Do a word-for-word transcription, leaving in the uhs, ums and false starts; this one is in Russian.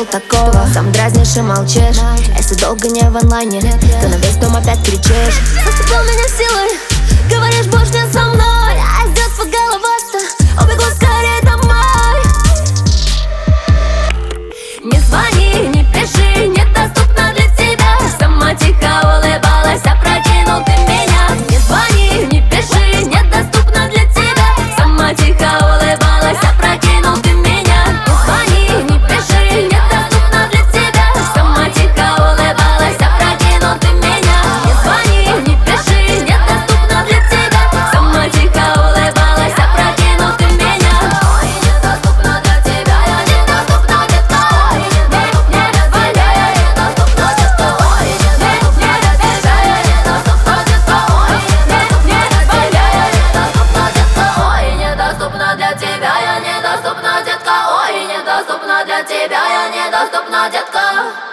ожидал такого. Сам дразнишь и молчишь. Если долго не в онлайне, то на весь дом опять кричишь. Зацепил меня силой, говоришь, больше не со мной. А здесь поголоваться, убегу скорее домой. Не звони, не пиши, недоступна для тебя. Сама тихо улыбалась, опрокинул ты меня. Не звони, не пиши, недоступна для тебя. Сама тихо улыбалась, опрокинул ты меня. Не звони, не пиши, недоступна для тебя. Сама тихо улыбалась, опрокинул ты меня. Не звони, не пиши, недоступна для тебя. Сама тихо улыбалась, опрокинул ты меня. Ой, недоступна для тебя, я недоступна для тебя. Ой, недоступна для тебя, я недоступна для тебя. Ой, недоступна для тебя, я недоступна для тебя. Ой, недоступна для тебя, я недоступна, детка. Ой, недоступна для тебя, я недоступна, детка.